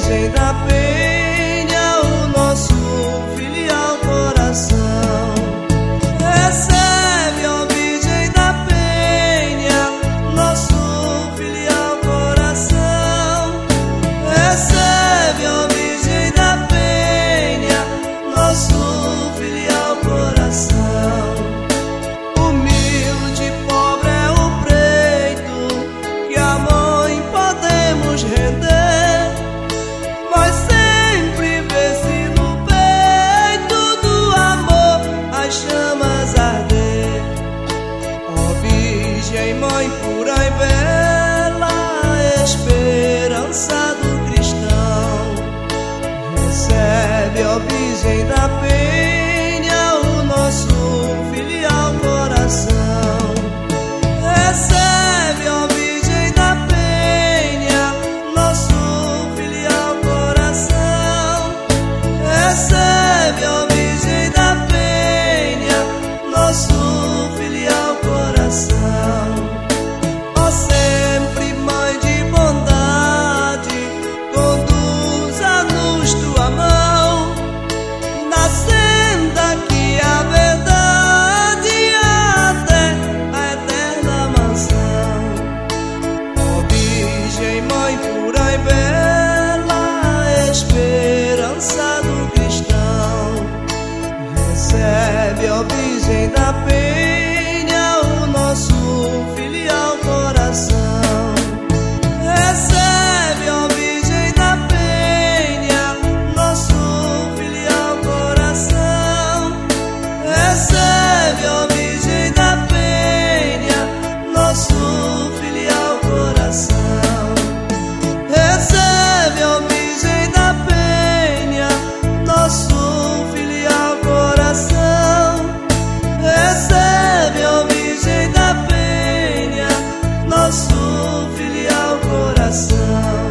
Virgem da Penha, o nosso filial coração. Recebe, ó Virgem da Penha, nosso filial coração. Recebe, ó Virgem da Penha, nosso filial coração. Humilde, pobre é o preito que a mãe podemos render. Mas sempre vê-se no peito do amor as chamas arder. Ó Virgem, Mãe pura e bela, esperança do cristão. Recebe, ó Virgem da Penha, o nosso filial coração. Recebe, ó Virgem da Penha, nosso filial coração. Recebe, ó Virgem da Penha, nosso filial coração. Ó sempre Mãe de bondade, conduza-nos tua mão na senda que a verdade até a eterna mansão. Ó Virgem, Mãe pura e bela, esperança do cristão. Recebe, ó Virgem da Penha, o nosso filial coração. Recebe, ó Virgem da Penha, nosso filial coração. Recebe, ó Virgem da Penha, nosso filial coração. Recebe, ó Virgem da Penha, nosso filial coração. Recebe, ó Virgem da Penha, nosso filial coração.